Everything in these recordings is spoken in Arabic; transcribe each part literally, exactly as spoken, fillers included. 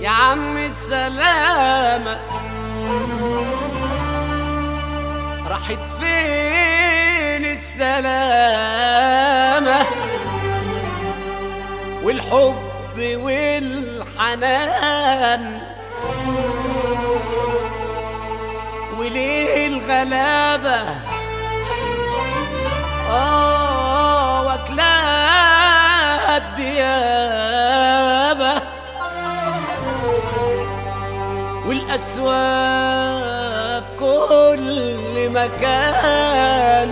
يا عم السلامة راحت فين السلامة والحب والحنان؟ وليه الغلابة آه واكلها الديابة والأسواق في كل مكان؟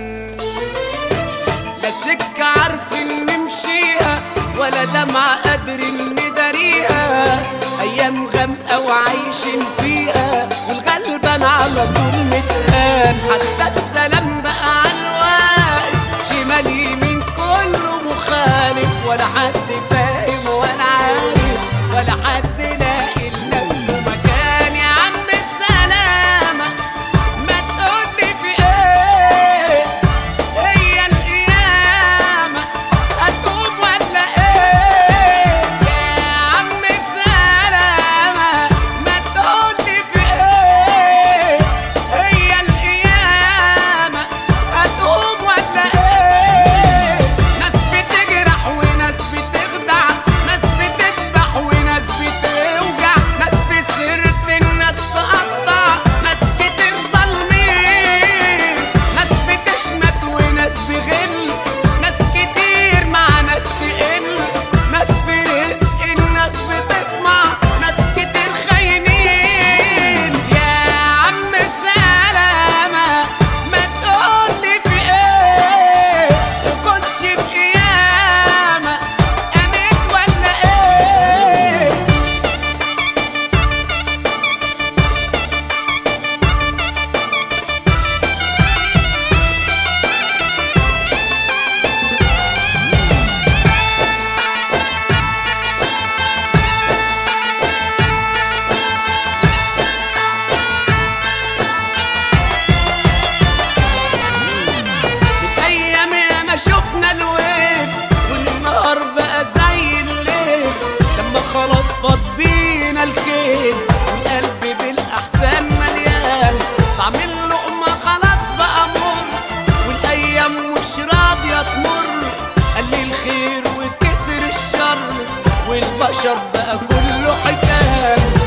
لا سكة عارفين نمشيها ولا دمعة قادرين نداريها، أيام غامقة وعايشين فيها والغلبان على طول متهان. حتى السلام بقى على الواقف شمال يمين كله مخالف، ولا حد فاهم ولا عارف ولا حد لاقي لنفسه مكان. يا عم السلامة ما تقولي في ايه، هي القيامة هتقوم ولا ايه؟ يا عم السلامة ما تقولي في ايه، هي القيامة هتقوم ولا ايه؟ ناس بتجرح وناس بتخدع، ناس بتذبح وناس بتوجع، ناس في سيرة الناس تقطع، ناس كتير ظالمين، ناس بتشمت وناس بغل، ناس كتير مع ناس تقل، ناس في رزق الناس بتطمع، ناس كتير خاينين. يا عم السلامة ما تقولي في ايه، تكونش القيامة قامت ولا ايه؟ الأيام ياما شفنا الويل والنهار بقى زي الليل، لما خلاص فاض بينا الكيل والقلب بالأحزان مليان، طعم اللقمة خلاص بقى مر والأيام مش راضية تمر، قل الخير وكتر الشر والبشر بقى كله حكاية.